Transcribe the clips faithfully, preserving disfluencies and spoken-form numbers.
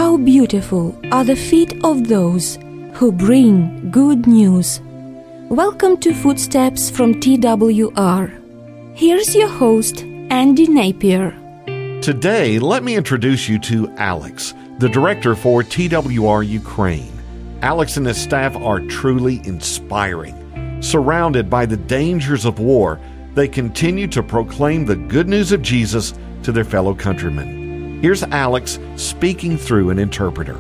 How beautiful are the feet of those who bring good news. Welcome to Footsteps from T W R. Here's your host, Andy Napier. Today, let me introduce you to Alex, the director for T W R Ukraine. Alex and his staff are truly inspiring. Surrounded by the dangers of war, they continue to proclaim the good news of Jesus to their fellow countrymen. Here's Alex speaking through an interpreter.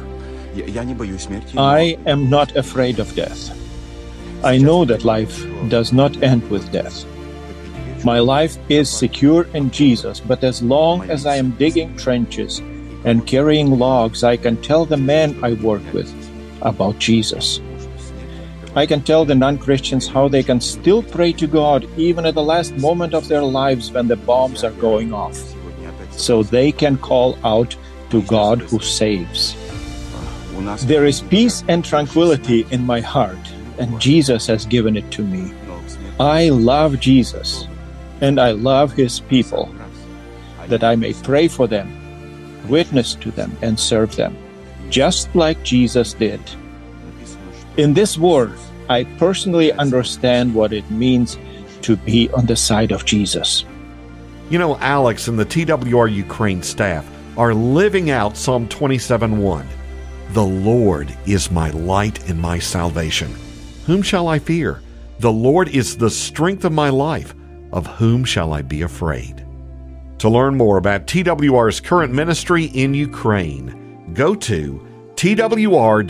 I am not afraid of death. I know that life does not end with death. My life is secure in Jesus, but as long as I am digging trenches and carrying logs, I can tell the men I work with about Jesus. I can tell the non-Christians how they can still pray to God even at the last moment of their lives when the bombs are going off, so they can call out to God who saves. There is peace and tranquility in my heart, and Jesus has given it to me. I love Jesus, and I love His people, that I may pray for them, witness to them, and serve them, just like Jesus did. In this war, I personally understand what it means to be on the side of Jesus. You know, Alex and the T W R Ukraine staff are living out Psalm twenty-seven one. The Lord is my light and my salvation. Whom shall I fear? The Lord is the strength of my life. Of whom shall I be afraid? To learn more about T W R's current ministry in Ukraine, go to twr.org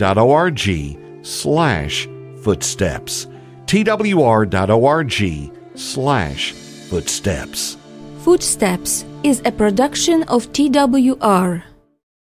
slash footsteps. twr.org slash footsteps. Footsteps is a production of T W R.